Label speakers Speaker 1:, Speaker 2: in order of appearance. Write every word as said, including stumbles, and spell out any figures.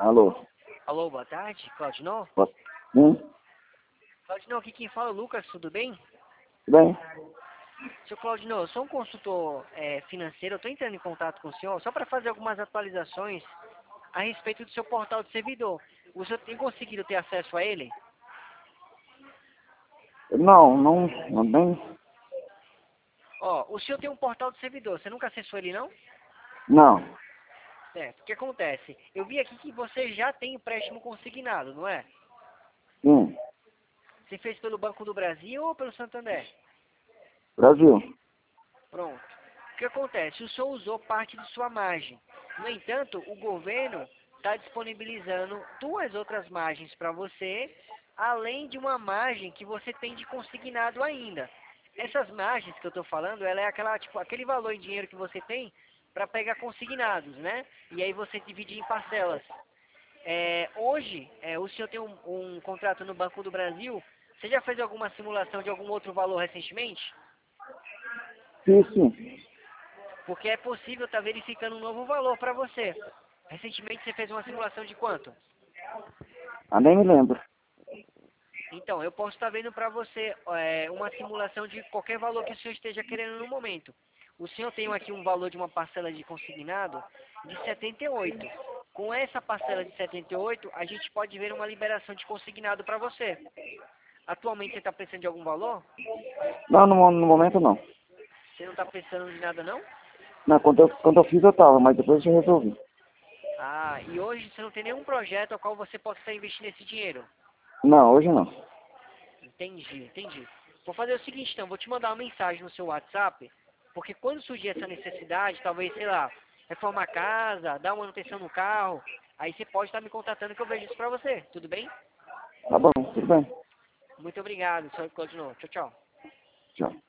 Speaker 1: Alô?
Speaker 2: Alô, boa tarde, Claudinho?
Speaker 1: Posso? Hum?
Speaker 2: Claudinho, aqui quem fala é o Lucas, tudo bem?
Speaker 1: Bem?
Speaker 2: Seu Claudinho, eu sou um consultor é, financeiro, eu estou entrando em contato com o senhor só para fazer algumas atualizações a respeito do seu portal de servidor. O senhor tem conseguido ter acesso a ele?
Speaker 1: Não, não, não tem.
Speaker 2: Ó, o senhor tem um portal de servidor, você nunca acessou ele não?
Speaker 1: Não.
Speaker 2: Certo, o que acontece? Eu vi aqui que você já tem empréstimo consignado, não é?
Speaker 1: Sim.
Speaker 2: Você fez pelo Banco do Brasil ou pelo Santander?
Speaker 1: Brasil.
Speaker 2: Pronto. O que acontece? O senhor usou parte de sua margem. No entanto, o governo está disponibilizando duas outras margens para você, além de uma margem que você tem de consignado ainda. Essas margens que eu estou falando, ela é aquela, tipo, aquele valor em dinheiro que você tem para pegar consignados, né? E aí você dividir em parcelas. É, hoje, é, o senhor tem um, um contrato no Banco do Brasil. Você já fez alguma simulação de algum outro valor recentemente?
Speaker 1: Sim, sim.
Speaker 2: Porque é possível estar verificando um novo valor para você. Recentemente você fez uma simulação de quanto?
Speaker 1: Ah, nem me lembro.
Speaker 2: Então, eu posso estar vendo para você é, uma simulação de qualquer valor que o senhor esteja querendo no momento. O senhor tem aqui um valor de uma parcela de consignado de setenta e oito. Com essa parcela de setenta e oito, a gente pode ver uma liberação de consignado para você. Atualmente você está pensando de algum valor?
Speaker 1: Não, no, mo- no momento não.
Speaker 2: Você não está pensando de nada não?
Speaker 1: Não, quando eu, quando eu fiz eu tava, mas depois eu resolvi.
Speaker 2: Ah, e hoje você não tem nenhum projeto ao qual você possa estar investindo esse dinheiro?
Speaker 1: Não, hoje não.
Speaker 2: Entendi, entendi. Vou fazer o seguinte então, vou te mandar uma mensagem no seu WhatsApp, porque quando surgir essa necessidade, talvez, sei lá, reformar a casa, dar uma manutenção no carro, aí você pode estar me contatando que eu vejo isso pra você, tudo bem?
Speaker 1: Tá bom, tudo bem.
Speaker 2: Muito obrigado, senhor Claudinho. Tchau, tchau.
Speaker 1: Tchau.